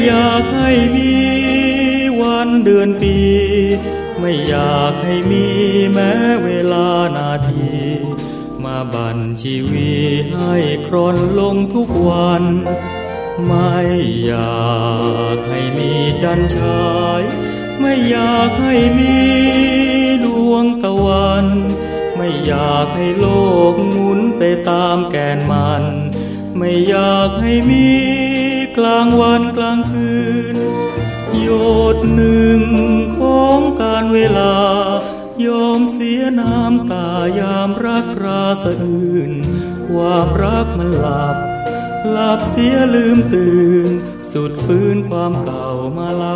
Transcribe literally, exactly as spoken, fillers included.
อยากให้มีวันเดือนปีไม่อยากให้มีแม้เวลานาทีมาบั่นชีวิตให้ครนลงทุกวันไม่อยากให้มีจันทร์ฉายไม่อยากให้มีดวงตะวันไม่อยากให้โลกหมุนไปตามแกนมันไม่อยากให้มีกลางวันกลางคืนหยดหนึ่งของการเวลายอมเสียน้ำตายามรักราสะอื่นความรักมันหลับหลับเสียลืมตื่นสุดฟื้นความเก่ามาเล่า